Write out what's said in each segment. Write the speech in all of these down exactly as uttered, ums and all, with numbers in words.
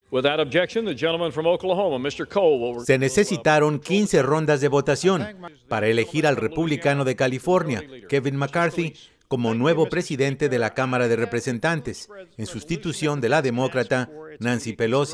Se necesitaron quince rondas de votación para elegir al republicano de California, Kevin McCarthy, como nuevo presidente de la Cámara de Representantes, en sustitución de la demócrata Nancy Pelosi.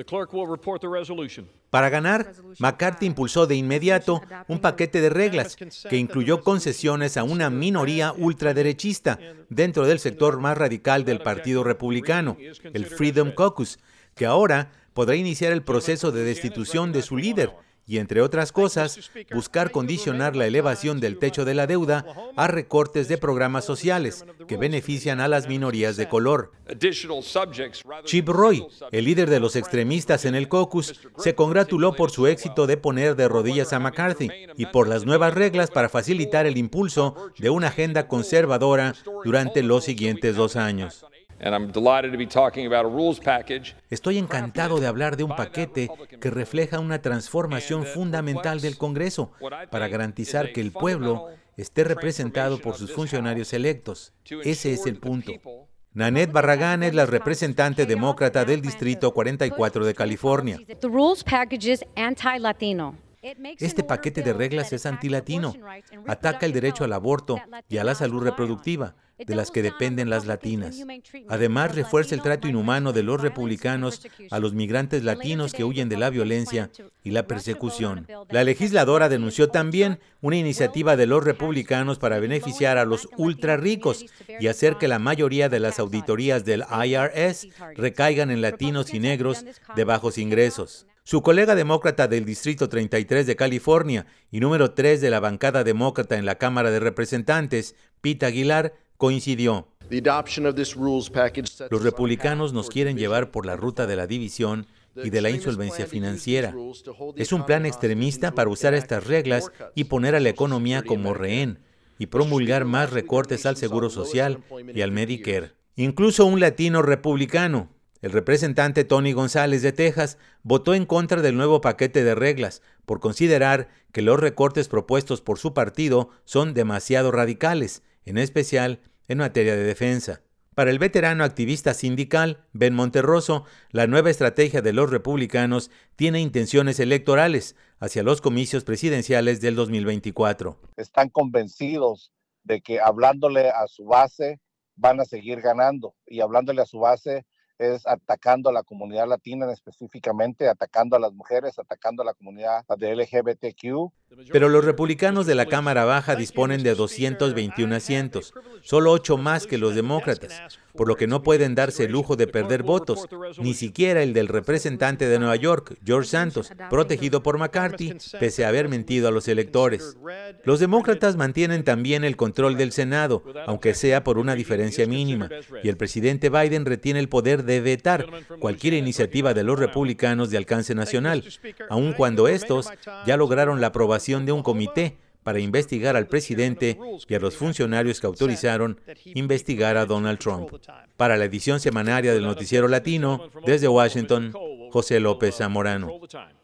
Para ganar, McCarthy impulsó de inmediato un paquete de reglas que incluyó concesiones a una minoría ultraderechista dentro del sector más radical del Partido Republicano, el Freedom Caucus, que ahora podrá iniciar el proceso de destitución de su líder y, entre otras cosas, buscar condicionar la elevación del techo de la deuda a recortes de programas sociales que benefician a las minorías de color. Chip Roy, el líder de los extremistas en el caucus, se congratuló por su éxito de poner de rodillas a McCarthy y por las nuevas reglas para facilitar el impulso de una agenda conservadora durante los siguientes dos años. Estoy encantado de hablar de un paquete que refleja una transformación fundamental del Congreso para garantizar que el pueblo esté representado por sus funcionarios electos. Ese es el punto. Nanette Barragán es la representante demócrata del Distrito cuarenta y cuatro de California. Este paquete de reglas es antilatino, ataca el derecho al aborto y a la salud reproductiva, de las que dependen las latinas. Además, refuerza el trato inhumano de los republicanos a los migrantes latinos que huyen de la violencia y la persecución. La legisladora denunció también una iniciativa de los republicanos para beneficiar a los ultra ricos y hacer que la mayoría de las auditorías del I R S recaigan en latinos y negros de bajos ingresos. Su colega demócrata del Distrito treinta y tres de California y número tres de la bancada demócrata en la Cámara de Representantes, Pete Aguilar, coincidió. Los republicanos nos quieren llevar por la ruta de la división y de la insolvencia financiera. Es un plan extremista para usar estas reglas y poner a la economía como rehén y promulgar más recortes al Seguro Social y al Medicare. Incluso un latino republicano, el representante Tony González de Texas, votó en contra del nuevo paquete de reglas por considerar que los recortes propuestos por su partido son demasiado radicales, en especial en materia de defensa. Para el veterano activista sindical Ben Monterroso, la nueva estrategia de los republicanos tiene intenciones electorales hacia los comicios presidenciales del dos mil veinticuatro. Están convencidos de que hablándole a su base van a seguir ganando, y hablándole a su base es atacando a la comunidad latina específicamente, atacando a las mujeres, atacando a la comunidad de L G B T Q. Pero los republicanos de la Cámara Baja disponen de doscientos veintiún asientos, solo ocho más que los demócratas, por lo que no pueden darse el lujo de perder votos, ni siquiera el del representante de Nueva York, George Santos, protegido por McCarthy, pese a haber mentido a los electores. Los demócratas mantienen también el control del Senado, aunque sea por una diferencia mínima, y el presidente Biden retiene el poder de vetar cualquier iniciativa de los republicanos de alcance nacional, aun cuando estos ya lograron la aprobación de un comité para investigar al presidente y a los funcionarios que autorizaron investigar a Donald Trump. Para la edición semanaria del Noticiero Latino, desde Washington, José López Zamorano.